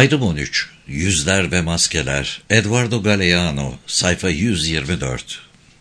Ayrım 13. Yüzler ve Maskeler. Eduardo Galeano. Sayfa 124.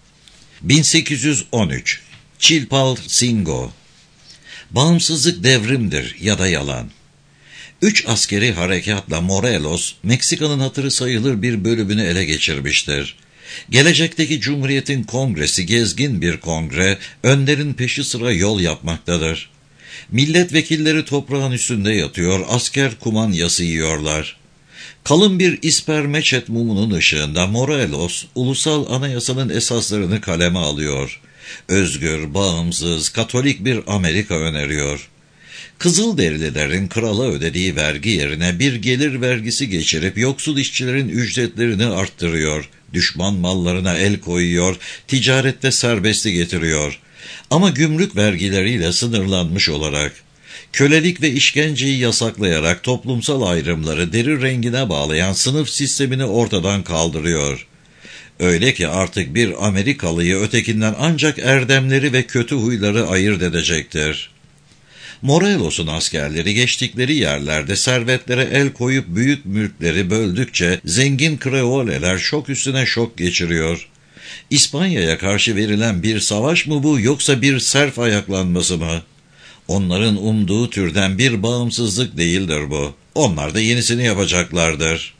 1813. Chilpancingo. Bağımsızlık devrimdir ya da yalan. 3 askeri harekatla Morelos, Meksika'nın hatırı sayılır bir bölümünü ele geçirmiştir. Gelecekteki Cumhuriyet'in kongresi gezgin bir kongre, önderin peşi sıra yol yapmaktadır. Milletvekilleri toprağın üstünde yatıyor, asker kumanyası yiyorlar. Kalın bir ispermeçet mumunun ışığında Morelos, ulusal anayasanın esaslarını kaleme alıyor. Özgür, bağımsız, katolik bir Amerika öneriyor. Kızılderililerin krala ödediği vergi yerine bir gelir vergisi geçirip yoksul işçilerin ücretlerini arttırıyor. Düşman mallarına el koyuyor, ticarette serbestlik getiriyor. Ama gümrük vergileriyle sınırlanmış olarak, kölelik ve işkenceyi yasaklayarak toplumsal ayrımları deri rengine bağlayan sınıf sistemini ortadan kaldırıyor. Öyle ki artık bir Amerikalıyı ötekinden ancak erdemleri ve kötü huyları ayırt edecektir. Morelos'un askerleri geçtikleri yerlerde servetlere el koyup büyük mülkleri böldükçe zengin kreoleler şok üstüne şok geçiriyor. İspanya'ya karşı verilen bir savaş mı bu, yoksa bir serf ayaklanması mı? Onların umduğu türden bir bağımsızlık değildir bu. Onlar da yenisini yapacaklardır.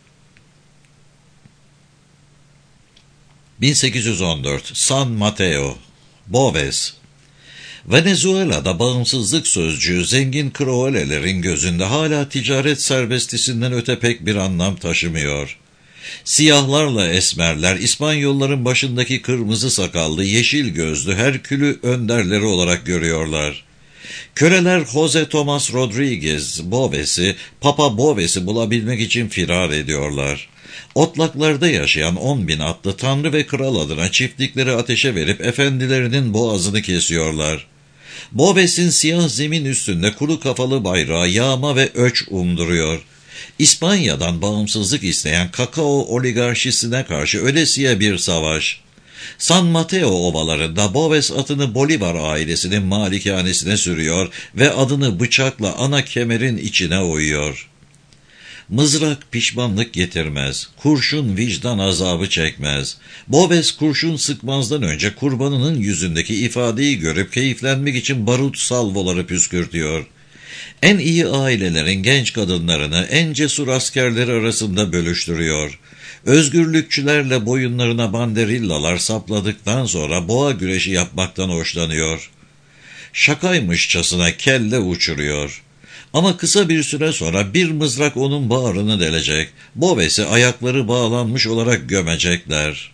1814. San Mateo. Boves. Venezuela'da bağımsızlık sözcüğü zengin kreolelerin gözünde hala ticaret serbestisinden öte pek bir anlam taşımıyor. Siyahlarla esmerler İspanyolların başındaki kırmızı sakallı, yeşil gözlü Herkül'ü önderleri olarak görüyorlar. Köleler Jose Tomas Rodriguez Boves'i, Papa Boves'i bulabilmek için firar ediyorlar. Otlaklarda yaşayan 10.000 atlı tanrı ve kral adına çiftlikleri ateşe verip efendilerinin boğazını kesiyorlar. Boves'in siyah zemin üstünde kuru kafalı bayrağı yağma ve öç umduruyor. İspanya'dan bağımsızlık isteyen kakao oligarşisine karşı ölesiye bir savaş. San Mateo ovalarında Boves atını Bolivar ailesinin malikanesine sürüyor ve adını bıçakla ana kemerin içine oyuyor. Mızrak pişmanlık getirmez, kurşun vicdan azabı çekmez. Boves kurşun sıkmazdan önce kurbanının yüzündeki ifadeyi görüp keyiflenmek için barut salvoları püskürtüyor. En iyi ailelerin genç kadınlarını en cesur askerleri arasında bölüştürüyor. Özgürlükçülerle boyunlarına banderillalar sapladıktan sonra boğa güreşi yapmaktan hoşlanıyor. Şakaymışçasına kelle uçuruyor. Ama kısa bir süre sonra bir mızrak onun bağrını delecek. Boves'i ayakları bağlanmış olarak gömecekler.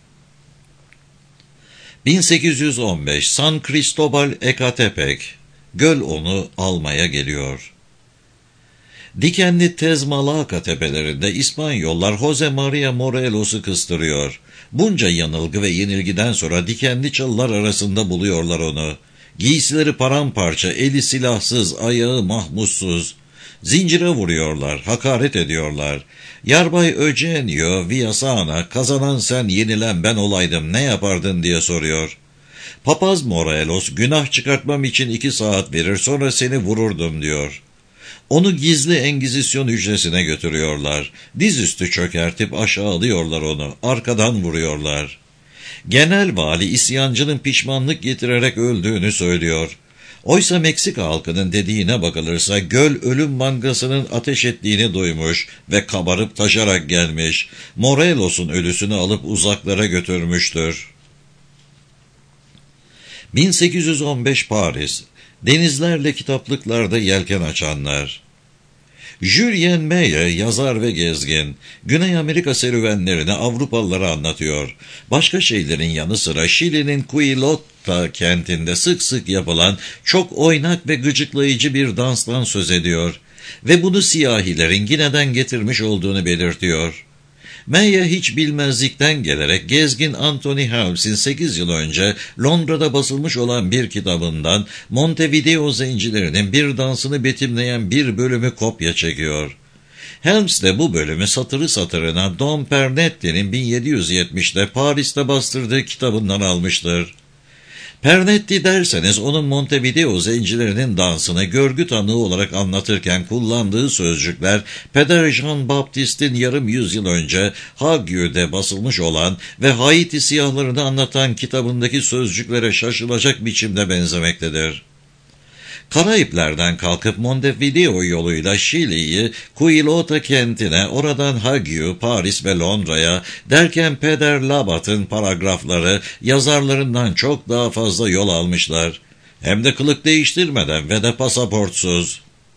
1815. San Cristobal Ecatepec. Göl onu almaya geliyor. Dikenli Tezmalaka tepelerinde İspanyollar Jose Maria Morelos'u kıstırıyor. Bunca yanılgı ve yenilgiden sonra dikenli çalılar arasında buluyorlar onu. Giysileri paramparça, eli silahsız, ayağı mahmussuz. Zincire vuruyorlar, hakaret ediyorlar. Yarbay Eugenio Villasana, kazanan sen, yenilen ben olaydım, ne yapardın diye soruyor. Papaz Morelos, günah çıkartmam için 2 saat verir, sonra seni vururdum diyor. Onu gizli Engizisyon hücresine götürüyorlar. Dizüstü çökertip aşağılıyorlar onu, arkadan vuruyorlar. Genel vali isyancının pişmanlık getirerek öldüğünü söylüyor. Oysa Meksika halkının dediğine bakılırsa göl ölüm mangasının ateş ettiğini duymuş ve kabarıp taşarak gelmiş. Morelos'un ölüsünü alıp uzaklara götürmüştür. 1815 Paris. Denizlerle kitaplıklarda yelken açanlar. Julien Meyer, yazar ve gezgin, Güney Amerika serüvenlerini Avrupalılara anlatıyor. Başka şeylerin yanı sıra Şili'nin Quilotta kentinde sık sık yapılan çok oynak ve gıcıklayıcı bir danstan söz ediyor ve bunu siyahilerin Gine'den getirmiş olduğunu belirtiyor. Meyer hiç bilmezlikten gelerek gezgin Anthony Helms'in 8 yıl önce Londra'da basılmış olan bir kitabından Montevideo zencilerinin bir dansını betimleyen bir bölümü kopya çekiyor. Helms de bu bölümü satırı satırına Dom Pernetti'nin 1770'de Paris'te bastırdığı kitabından almıştır. Pernetti derseniz onun Montevideo zencilerinin dansını görgü tanığı olarak anlatırken kullandığı sözcükler Peder Jean Baptiste'in yarım yüzyıl önce Hague'de basılmış olan ve Haiti siyahlarını anlatan kitabındaki sözcüklere şaşılacak biçimde benzemektedir. Karayipler'den kalkıp Montevideo yoluyla Şili'yi, Quillota kentine, oradan Hague, Paris ve Londra'ya derken Peder Labat'ın paragrafları yazarlarından çok daha fazla yol almışlar. Hem de kılık değiştirmeden ve de pasaportsuz.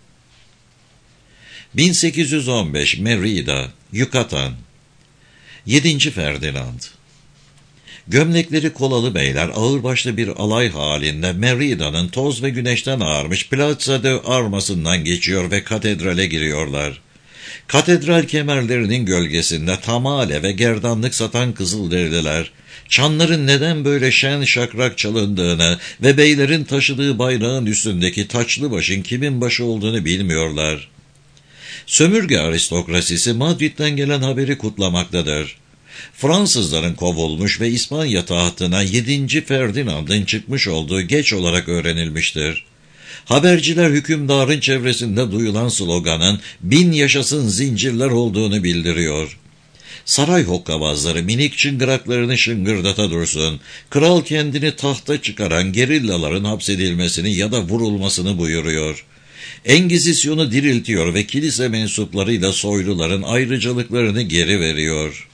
1815 Merida, Yucatan. 7. Ferdinand. Gömlekleri kolalı beyler ağırbaşlı bir alay halinde Merida'nın toz ve güneşten ağarmış Plaza de Armas'ından geçiyor ve katedrale giriyorlar. Katedral kemerlerinin gölgesinde tamale ve gerdanlık satan Kızılderililer, çanların neden böyle şen şakrak çalındığını ve beylerin taşıdığı bayrağın üstündeki taçlı başın kimin başı olduğunu bilmiyorlar. Sömürge aristokrasisi Madrid'den gelen haberi kutlamaktadır. Fransızların kovulmuş ve İspanya tahtına 7. Ferdinand'ın çıkmış olduğu geç olarak öğrenilmiştir. Haberciler hükümdarın çevresinde duyulan sloganın "Bin yaşasın zincirler" olduğunu bildiriyor. Saray hokkabazları minik çıngıraklarını şıngırdata dursun, kral kendini tahta çıkaran gerillaların hapsedilmesini ya da vurulmasını buyuruyor. Engizisyonu diriltiyor ve kilise mensuplarıyla soyluların ayrıcalıklarını geri veriyor.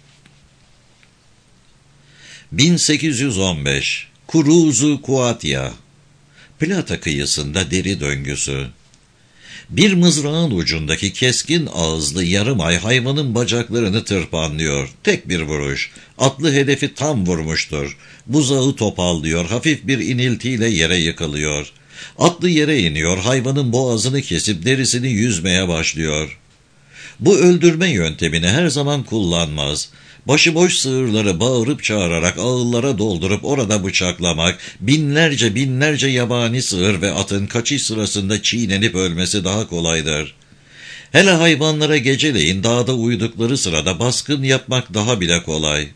1815 Kuruzu Kuatya, Plata kıyısında deri döngüsü. Bir mızrağın ucundaki keskin ağızlı yarım ay hayvanın bacaklarını tırpanlıyor. Tek bir vuruş. Atlı hedefi tam vurmuştur. Buzağı topallıyor. Hafif bir iniltiyle yere yıkılıyor. Atlı yere iniyor. Hayvanın boğazını kesip derisini yüzmeye başlıyor. Bu öldürme yöntemini her zaman kullanmaz. Başıboş sığırları bağırıp çağırarak ağıllara doldurup orada bıçaklamak, binlerce yabani sığır ve atın kaçış sırasında çiğnenip ölmesi daha kolaydır. Hele hayvanlara geceleyin dağda uyudukları sırada baskın yapmak daha bile kolay.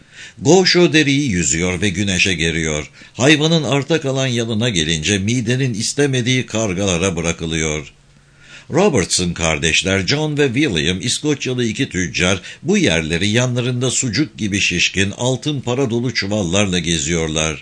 Goşo deriyi yüzüyor ve güneşe geriyor. Hayvanın arta kalan yanına gelince midenin istemediği kargalara bırakılıyor. Robertson kardeşler John ve William, İskoçyalı iki tüccar, bu yerleri yanlarında sucuk gibi şişkin altın para dolu çuvallarla geziyorlar.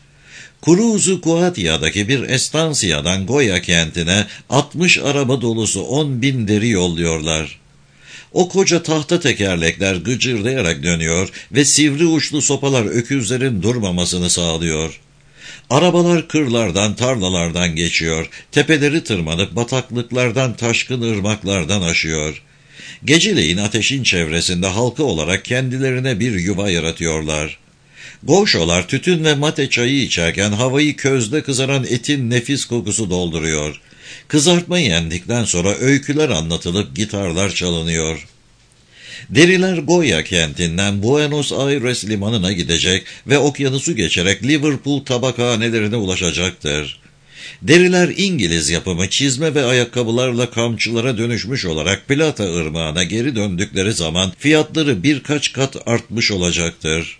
Kuruzu Kuatya'daki bir estansiyadan Goya kentine 60 araba dolusu 10.000 deri yolluyorlar. O koca tahta tekerlekler gıcırdayarak dönüyor ve sivri uçlu sopalar öküzlerin durmamasını sağlıyor. Arabalar kırlardan, tarlalardan geçiyor, tepeleri tırmanıp bataklıklardan, taşkın ırmaklardan aşıyor. Geceleyin ateşin çevresinde halka olarak kendilerine bir yuva yaratıyorlar. Goşolar tütün ve mate çayı içerken havayı közde kızaran etin nefis kokusu dolduruyor. Kızartma yendikten sonra öyküler anlatılıp gitarlar çalınıyor. Deriler Goya kentinden Buenos Aires limanına gidecek ve okyanusu geçerek Liverpool tabakhanelerine ulaşacaktır. Deriler İngiliz yapımı çizme ve ayakkabılarla kamçılara dönüşmüş olarak Plata ırmağına geri döndükleri zaman fiyatları birkaç kat artmış olacaktır.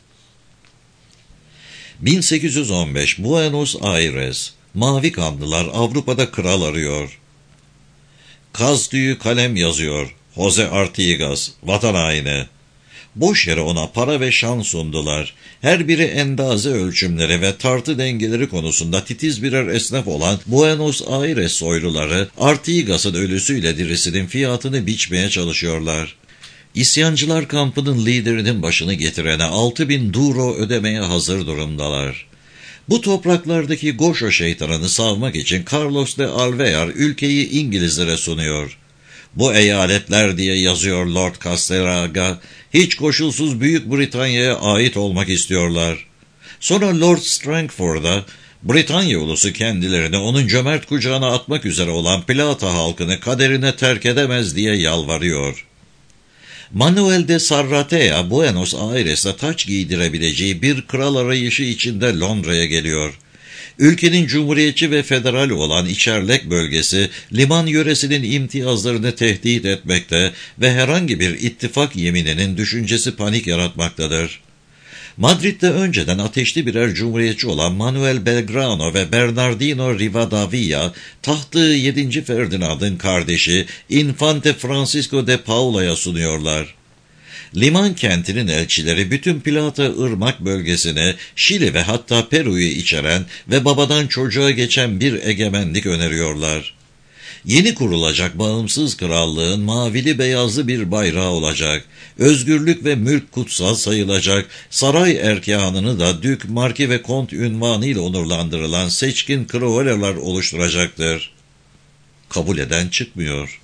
1815 Buenos Aires. Mavi kanlılar Avrupa'da kral arıyor. Kaz tüyü kalem yazıyor. Jose Artigas, vatan haini. Boş yere ona para ve şan sundular. Her biri endaze ölçümleri ve tartı dengeleri konusunda titiz birer esnaf olan Buenos Aires soyluları, Artigas'ın ölüsüyle dirisinin fiyatını biçmeye çalışıyorlar. İsyancılar kampının liderinin başını getirene 6.000 duro ödemeye hazır durumdalar. Bu topraklardaki Goşo şeytanını savmak için Carlos de Alvear ülkeyi İngilizlere sunuyor. Bu eyaletler diye yazıyor Lord Castlereagh, hiç koşulsuz Büyük Britanya'ya ait olmak istiyorlar. Sonra Lord Strangford'a, Britanya ulusu kendilerini onun cömert kucağına atmak üzere olan Plata halkını kaderine terk edemez diye yalvarıyor. Manuel de Sarratea, Buenos Aires'e taç giydirebileceği bir kral arayışı içinde Londra'ya geliyor. Ülkenin cumhuriyetçi ve federal olan İçerlek bölgesi, liman yöresinin imtiyazlarını tehdit etmekte ve herhangi bir ittifak yemininin düşüncesi panik yaratmaktadır. Madrid'de önceden ateşli birer cumhuriyetçi olan Manuel Belgrano ve Bernardino Rivadavia, tahtı 7. Ferdinand'ın kardeşi Infante Francisco de Paula'ya sunuyorlar. Liman kentinin elçileri bütün Plata Irmak bölgesine, Şili ve hatta Peru'yu içeren ve babadan çocuğa geçen bir egemenlik öneriyorlar. Yeni kurulacak bağımsız krallığın mavili beyazlı bir bayrağı olacak, özgürlük ve mülk kutsal sayılacak, saray erkeğanını da dük, marki ve kont ünvanıyla onurlandırılan seçkin kraliçeler oluşturacaktır. Kabul eden çıkmıyor.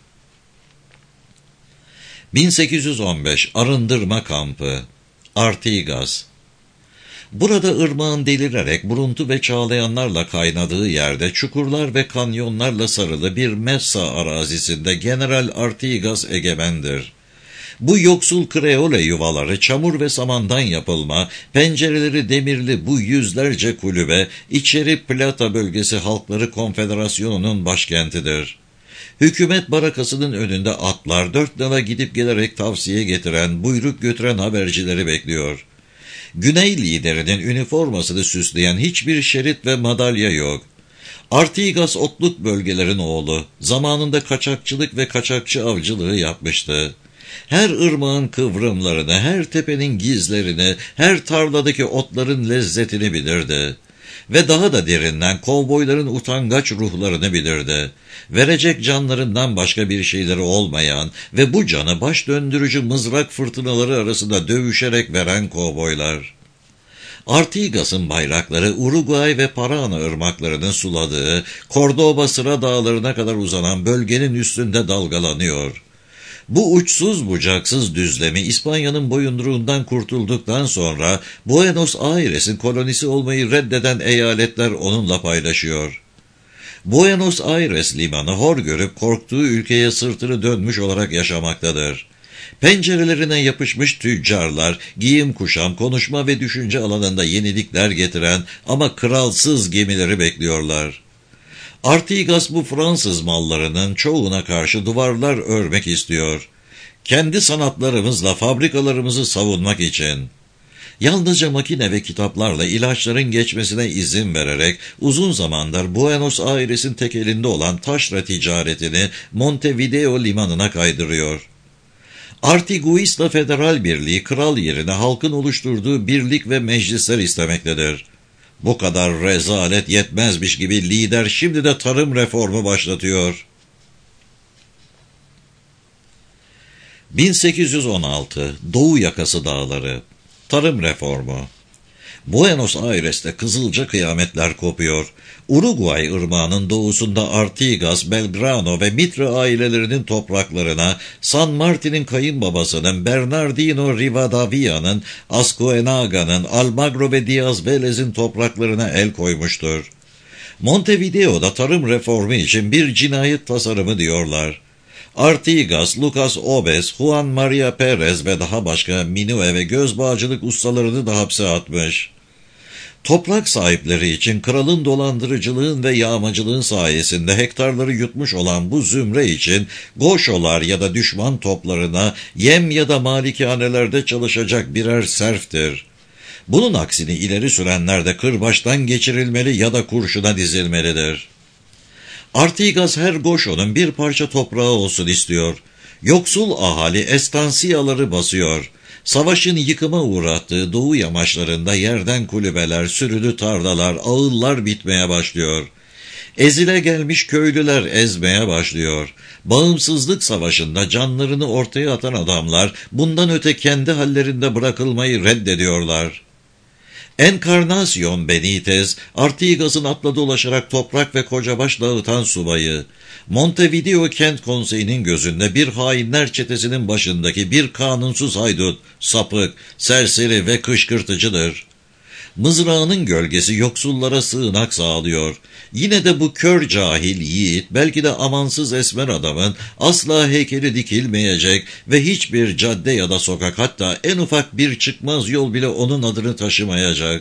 1815 Arındırma Kampı, Artigas. Burada ırmağın delirerek buruntu ve çağlayanlarla kaynadığı yerde çukurlar ve kanyonlarla sarılı bir Messa arazisinde General Artigas egemendir. Bu yoksul kreole yuvaları çamur ve samandan yapılma, pencereleri demirli bu yüzlerce kulübe, içeri Plata Bölgesi Halkları Konfederasyonu'nun başkentidir. Hükümet barakasının önünde atlar dört nala gidip gelerek tavsiye getiren, buyruk götüren habercileri bekliyor. Güney liderinin üniformasını süsleyen hiçbir şerit ve madalya yok. Artigas otluk bölgelerin oğlu, zamanında kaçakçılık ve kaçakçı avcılığı yapmıştı. Her ırmağın kıvrımlarını, her tepenin gizlerini, her tarladaki otların lezzetini bilirdi. Ve daha da derinden kovboyların utangaç ruhlarını bilirdi. Verecek canlarından başka bir şeyleri olmayan ve bu canı baş döndürücü mızrak fırtınaları arasında dövüşerek veren kovboylar. Artigas'ın bayrakları Uruguay ve Parana ırmaklarının suladığı, Cordoba Sıra Dağları'na kadar uzanan bölgenin üstünde dalgalanıyor. Bu uçsuz bucaksız düzlemi İspanya'nın boyunduruğundan kurtulduktan sonra Buenos Aires'in kolonisi olmayı reddeden eyaletler onunla paylaşıyor. Buenos Aires limanı hor görüp korktuğu ülkeye sırtını dönmüş olarak yaşamaktadır. Pencerelerine yapışmış tüccarlar, giyim kuşam, konuşma ve düşünce alanında yenilikler getiren ama kralsız gemileri bekliyorlar. Artigas bu Fransız mallarının çoğuna karşı duvarlar örmek istiyor. Kendi sanatlarımızla fabrikalarımızı savunmak için. Yalnızca makine ve kitaplarla ilaçların geçmesine izin vererek uzun zamandır Buenos Aires'in tek elinde olan taşra ticaretini Montevideo limanına kaydırıyor. Artiguis'la Federal Birliği kral yerine halkın oluşturduğu birlik ve meclisler istemektedir. Bu kadar rezalet yetmezmiş gibi lider şimdi de tarım reformu başlatıyor. 1816 Doğu Yakası Dağları, tarım reformu. Buenos Aires'te kızılca kıyametler kopuyor. Uruguay ırmağının doğusunda Artigas, Belgrano ve Mitre ailelerinin topraklarına, San Martin'in kayınbabasının, Bernardino Rivadavia'nın, Ascoenaga'nın, Almagro ve Diaz Velez'in topraklarına el koymuştur. Montevideo'da tarım reformu için bir cinayet tasarımı diyorlar. Artigas, Lucas Obes, Juan Maria Perez ve daha başka minue ve göz bağcılık ustalarını da hapse atmış. Toprak sahipleri için kralın dolandırıcılığın ve yağmacılığın sayesinde hektarları yutmuş olan bu zümre için goşolar ya da düşman toplarına yem ya da malikanelerde çalışacak birer serftir. Bunun aksini ileri sürenler de kırbaçtan geçirilmeli ya da kurşuna dizilmelidir. Artigas her goşonun bir parça toprağı olsun istiyor. Yoksul ahali estansiyaları basıyor. Savaşın yıkıma uğrattığı doğu yamaçlarında yerden kulübeler, sürülü tarlalar, ağıllar bitmeye başlıyor. Ezile gelmiş köylüler ezmeye başlıyor. Bağımsızlık savaşında canlarını ortaya atan adamlar bundan öte kendi hallerinde bırakılmayı reddediyorlar. Encarnacion Benitez, Artigas'ın atla dolaşarak toprak ve kocabaş dağıtan subayı, Montevideo Kent Konseyi'nin gözünde bir hainler çetesinin başındaki bir kanunsuz haydut, sapık, serseri ve kışkırtıcıdır. Mızrağının gölgesi yoksullara sığınak sağlıyor. Yine de bu kör cahil yiğit, belki de amansız esmer adamın asla heykeli dikilmeyecek ve hiçbir cadde ya da sokak, hatta en ufak bir çıkmaz yol bile onun adını taşımayacak.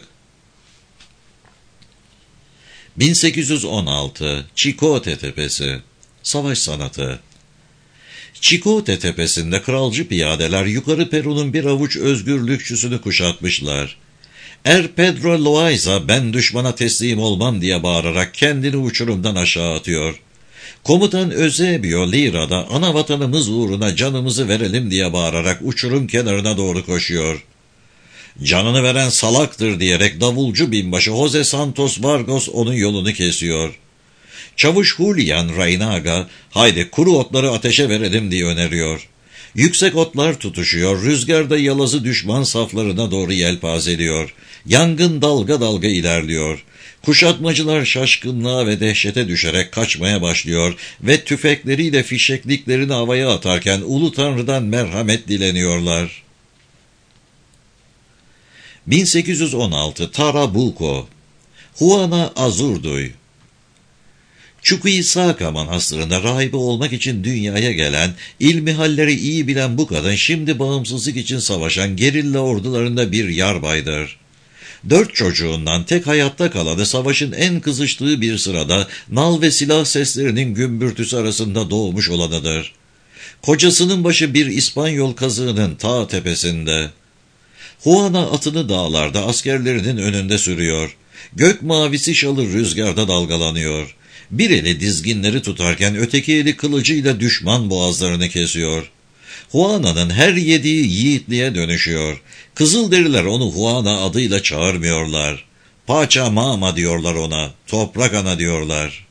1816 Chicote Tepesi, savaş sanatı. Chicote tepesinde kralcı piyadeler yukarı Peru'nun bir avuç özgürlükçüsünü kuşatmışlar. Pedro Loaiza ben düşmana teslim olmam diye bağırarak kendini uçurumdan aşağı atıyor. Komutan Eusebio Lira da ana vatanımız uğruna canımızı verelim diye bağırarak uçurum kenarına doğru koşuyor. Canını veren salaktır diyerek davulcu binbaşı Jose Santos Vargas onun yolunu kesiyor. Çavuş Julian Reynaga, haydi kuru otları ateşe verelim diye öneriyor. Yüksek otlar tutuşuyor, rüzgarda yalazı düşman saflarına doğru yelpazeliyor. Yangın dalga dalga ilerliyor. Kuşatmacılar şaşkınlığa ve dehşete düşerek kaçmaya başlıyor ve tüfekleriyle fişekliklerini havaya atarken Ulu Tanrı'dan merhamet dileniyorlar. 1816 Tarabuco Juana Azurduy Chuquisaca Manastırı'nda rahibe olmak için dünyaya gelen, ilmihalleri iyi bilen bu kadın şimdi bağımsızlık için savaşan gerilla ordularında bir yarbaydır. 4 çocuğundan tek hayatta kalanı savaşın en kızıştığı bir sırada nal ve silah seslerinin gümbürtüsü arasında doğmuş olanıdır. Kocasının başı bir İspanyol kazığının ta tepesinde. Juana atını dağlarda askerlerinin önünde sürüyor. Gök mavisi şalı rüzgarda dalgalanıyor. Bir eli dizginleri tutarken öteki eli kılıcıyla düşman boğazlarını kesiyor. Juana'nın her yediği yiğitliğe dönüşüyor. Kızılderiler onu Juana adıyla çağırmıyorlar. Pachamama diyorlar ona, toprak ana diyorlar.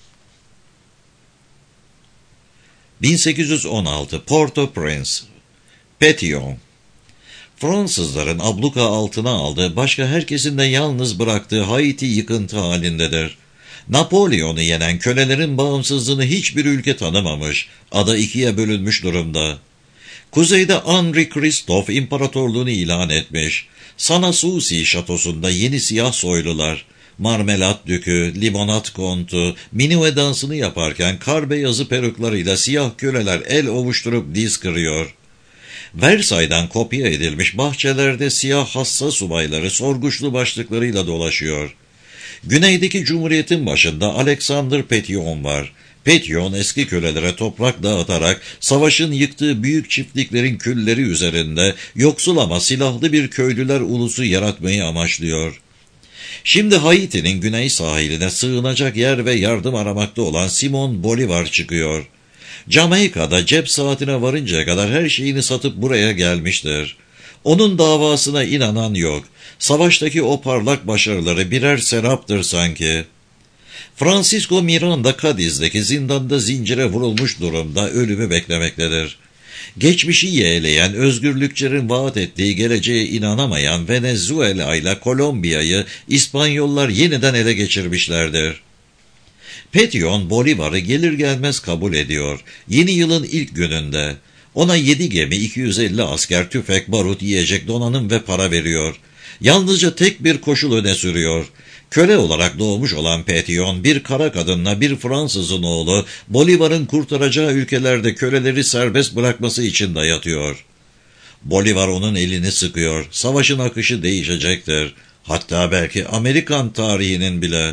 1816 Port-au-Prince Pétion Fransızların abluka altına aldığı, başka herkesin de yalnız bıraktığı Haiti yıkıntı halindedir. Napolyon'u yenen kölelerin bağımsızlığını hiçbir ülke tanımamış, ada ikiye bölünmüş durumda. Kuzeyde Henri Christophe imparatorluğunu ilan etmiş. Sanssouci şatosunda yeni siyah soylular, marmelat dükü, limonat kontu, minuet dansını yaparken kar beyazı peruklarıyla siyah köleler el ovuşturup diz kırıyor. Versailles'dan kopya edilmiş bahçelerde siyah hassa subayları sorguçlu başlıklarıyla dolaşıyor. Güneydeki cumhuriyetin başında Alexander Pétion var. Pétion eski kölelere toprak dağıtarak savaşın yıktığı büyük çiftliklerin külleri üzerinde yoksul ama silahlı bir köylüler ulusu yaratmayı amaçlıyor. Şimdi Haiti'nin güney sahiline sığınacak yer ve yardım aramakta olan Simon Bolivar çıkıyor. Jamaika'da cep saatine varıncaya kadar her şeyini satıp buraya gelmiştir. Onun davasına inanan yok. Savaştaki o parlak başarıları birer seraptır sanki. Francisco Miranda Cadiz'deki zindanda zincire vurulmuş durumda ölümü beklemektedir. Geçmişi yeğleyen, özgürlükçülerin vaat ettiği geleceğe inanamayan Venezuela ile Kolombiya'yı İspanyollar yeniden ele geçirmişlerdir. Pétion, Bolivar'ı gelir gelmez kabul ediyor. Yeni yılın ilk gününde. Ona 7 gemi, 250 asker, tüfek, barut, yiyecek, donanım ve para veriyor. Yalnızca tek bir koşul öne sürüyor. Köle olarak doğmuş olan Pétion, bir kara kadınla bir Fransızın oğlu, Bolivar'ın kurtaracağı ülkelerde köleleri serbest bırakması için dayatıyor. Bolivar onun elini sıkıyor. Savaşın akışı değişecektir. Hatta belki Amerikan tarihinin bile.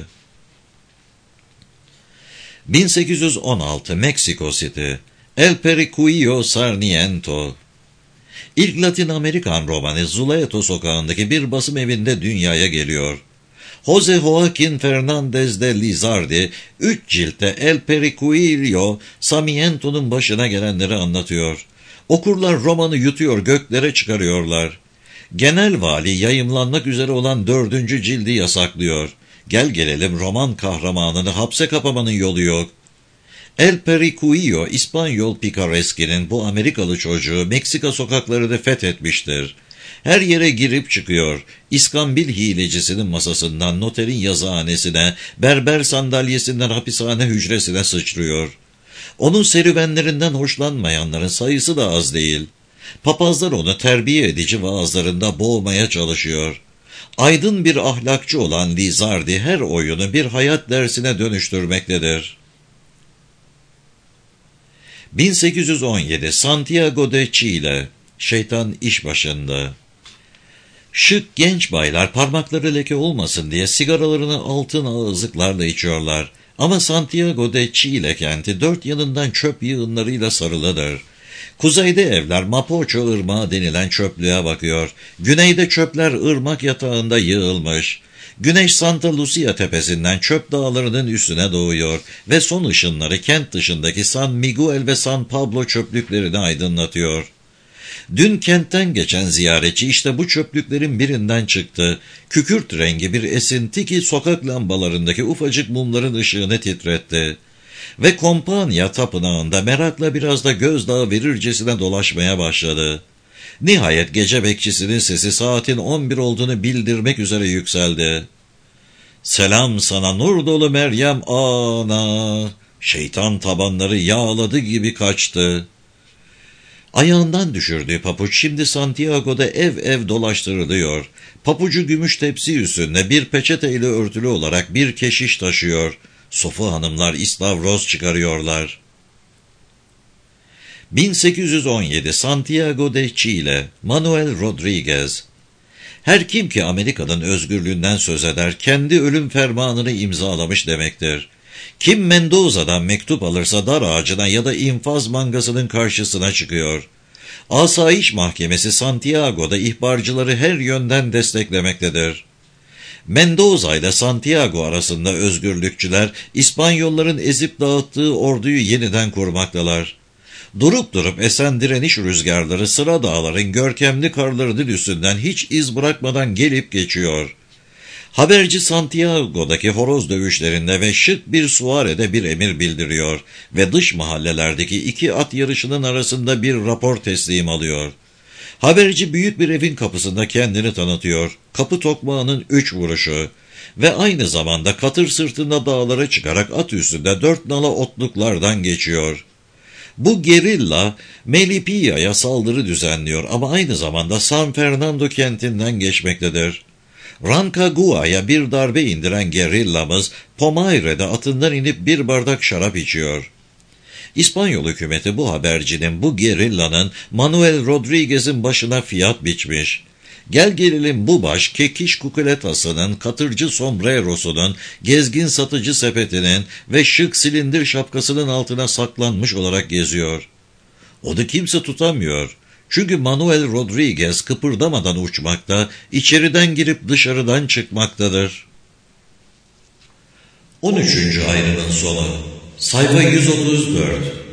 1816 Meksiko City El Pericuillo Sarmiento İlk Latin Amerikan romanı Zuleto sokağındaki bir basım evinde dünyaya geliyor. Jose Joaquin Fernandez de Lizardi 3 ciltte El Pericuillo Sarmiento'nun başına gelenleri anlatıyor. Okurlar romanı yutuyor, göklere çıkarıyorlar. Genel vali yayımlanmak üzere olan 4. cildi yasaklıyor. Gel gelelim roman kahramanını hapse kapamanın yolu yok. El Pericuillo, İspanyol Picaresqui'nin bu Amerikalı çocuğu Meksika sokaklarını fethetmiştir. Her yere girip çıkıyor. İskambil hilecisinin masasından noterin yazıhanesine, berber sandalyesinden hapishane hücresine sıçrıyor. Onun serüvenlerinden hoşlanmayanların sayısı da az değil. Papazlar onu terbiye edici vaazlarında boğmaya çalışıyor. Aydın bir ahlakçı olan Lizardi her oyunu bir hayat dersine dönüştürmektedir. 1817 Santiago de Chile Şeytan iş başında. Şık genç baylar parmakları leke olmasın diye sigaralarını altın ağızlıklarla içiyorlar. Ama Santiago de Chile kenti dört yanından çöp yığınlarıyla sarılıdır. Kuzeyde evler Mapocho Irmağı denilen çöplüğe bakıyor. Güneyde çöpler ırmak yatağında yığılmış. Güneş Santa Lucia tepesinden çöp dağlarının üstüne doğuyor ve son ışınları kent dışındaki San Miguel ve San Pablo çöplüklerini aydınlatıyor. Dün kentten geçen ziyaretçi işte bu çöplüklerin birinden çıktı. Kükürt rengi bir esinti ki sokak lambalarındaki ufacık mumların ışığını titretti. Ve Kompanya tapınağında merakla biraz da gözdağı verircesine dolaşmaya başladı. Nihayet gece bekçisinin sesi saatin 11 olduğunu bildirmek üzere yükseldi. "Selam sana nur dolu Meryem ana!" Şeytan tabanları yağladı gibi kaçtı. Ayağından düşürdüğü papuç şimdi Santiago'da ev ev dolaştırılıyor. Papucu gümüş tepsi üstünde bir peçeteyle örtülü olarak bir keşiş taşıyor. Sofu hanımlar istavroz çıkarıyorlar. 1817 Santiago de Chile, Manuel Rodriguez. Her kim ki Amerika'nın özgürlüğünden söz eder, kendi ölüm fermanını imzalamış demektir. Kim Mendoza'dan mektup alırsa dar ağacına ya da infaz mangasının karşısına çıkıyor. Asayiş Mahkemesi Santiago'da ihbarcıları her yönden desteklemektedir. Mendoza ile Santiago arasında özgürlükçüler, İspanyolların ezip dağıttığı orduyu yeniden kurmaktalar. Durup durup esen direniş rüzgarları sıra dağların görkemli karlarının üstünden hiç iz bırakmadan gelip geçiyor. Haberci Santiago'daki horoz dövüşlerinde ve şık bir suarede bir emir bildiriyor ve dış mahallelerdeki iki at yarışının arasında bir rapor teslim alıyor. Haberci büyük bir evin kapısında kendini tanıtıyor. Kapı tokmağının 3 vuruşu ve aynı zamanda katır sırtında dağlara çıkarak at üstünde 4 nala otluklardan geçiyor. Bu gerilla Melipilla'ya saldırı düzenliyor ama aynı zamanda San Fernando kentinden geçmektedir. Rancagua'ya bir darbe indiren gerillamız Pomaire'de atından inip bir bardak şarap içiyor. İspanyol hükümeti bu habercinin, bu gerillanın Manuel Rodriguez'in başına fiyat biçmiş. Gel gelelim bu baş kekiş kukuletasının, katırcı sombrerosunun, gezgin satıcı sepetinin ve şık silindir şapkasının altına saklanmış olarak geziyor. Onu kimse tutamıyor. Çünkü Manuel Rodriguez kıpırdamadan uçmakta, içeriden girip dışarıdan çıkmaktadır. 13. ayrımın sonu. Sayfa 134.